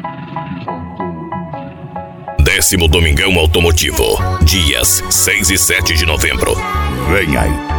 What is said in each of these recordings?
10º Domingão Automotivo, dias 6 e 7 de novembro. Vem aí.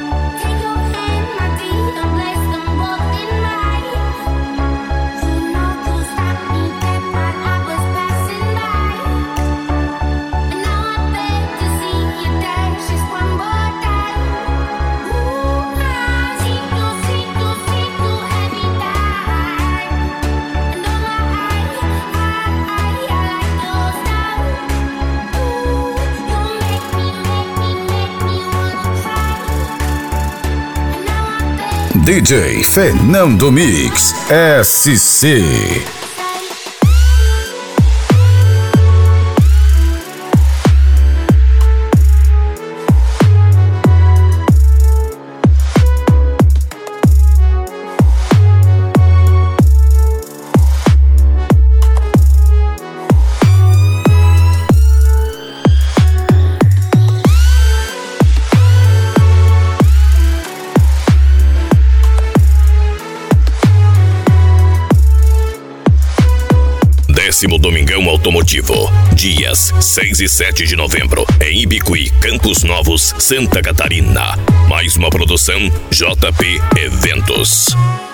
DJ Fernando Mix SC. Domingão Automotivo, dias 6 e 7 de novembro, em Ibicuí, Campos Novos, Santa Catarina. Mais uma produção JP Eventos.